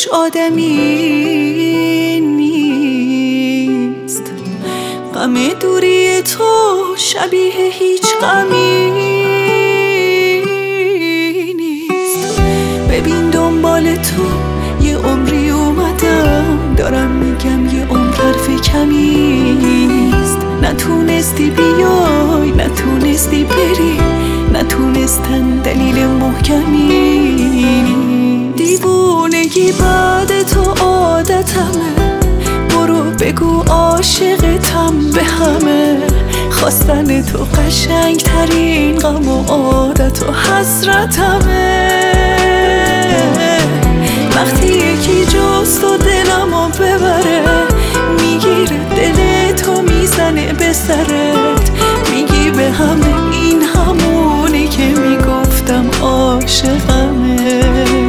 هیچ آدمی نیست. غم دوری تو شبیه هیچ غمی نیست. ببین دنبال تو یه عمری اومدم، دارم میگم یه عمر حرف کمی نیست. نتونستی بیای، نتونستی بری، نتونستن دلیل محکمی نیست. دیوونگی بعد تو عادتمه، برو بگو عاشقتم به همه. خواستن تو قشنگ ترین غم و عادت و حسرتمه. وقتی یکی جز تو دلمو ببره، میگیره دل تو میزنه به سرت. میگی به همه این همونی که میگفتم عاشقمه.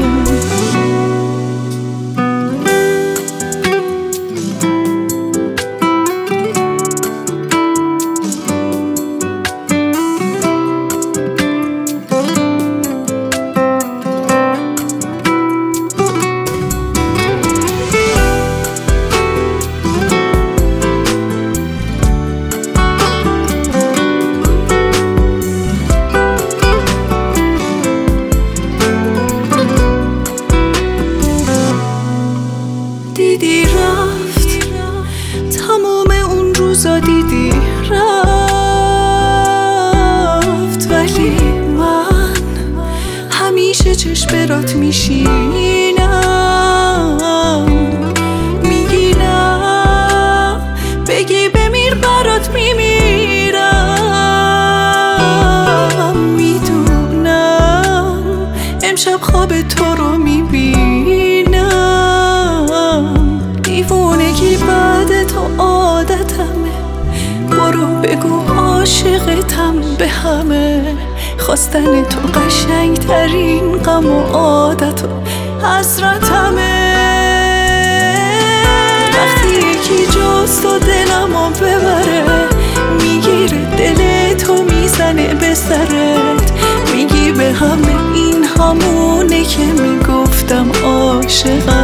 دیدی رفت تمام اون روزا، دیدی رفت، ولی من همیشه چشم برات میشینم. میگی نه، بگی بمیر برات میمیرم. میدونم امشب خواب تو رو میبینم. دیوونگی بعد تو عادتمه، برو بگو عاشقتم به همه. خواستن تو قشنگ ترین غم و عادت و حسرتمه. وقتی یکی جز تو دلمو ببره، میگیره دل تو میزنه به سرت. میگی به همه این همونه که میگفتم عاشقم.